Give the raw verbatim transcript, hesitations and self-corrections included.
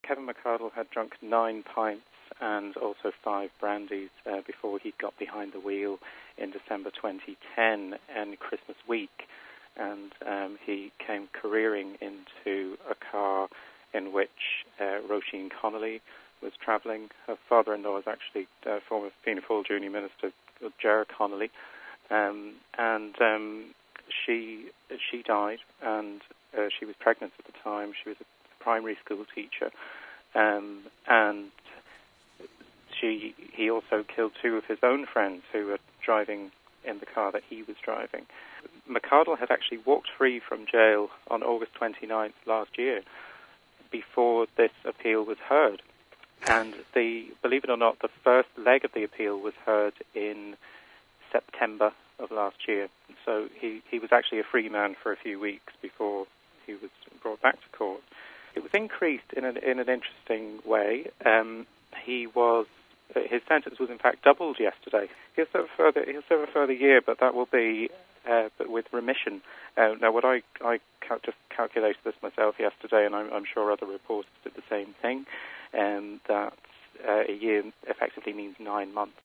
Kevin McArdle had drunk nine pints and also five brandies uh, before he got behind the wheel in December twenty ten and Christmas week. And um, he came careering into a car in which uh, Roisin Connolly was travelling. Her father-in-law is actually uh, former Fianna Fáil junior minister Ger Connolly, um, and um, she she died, and uh, she was pregnant at the time. She was a primary school teacher, um, and she he also killed two of his own friends who were driving in the car that he was driving. McArdle had actually walked free from jail on August twenty-ninth last year, before this appeal was heard. And the, believe it or not, the first leg of the appeal was heard in September of last year. So he, he was actually a free man for a few weeks before he was brought back to court. It was increased in, a, in an interesting way. Um, he was, his sentence was in fact doubled yesterday. He'll serve a further, he'll serve a further year, but that will be uh, but with remission. Uh, now, what I, I cal- just calculated this myself yesterday, and I'm, I'm sure other reporters did the same thing, and that uh, a year effectively means nine months.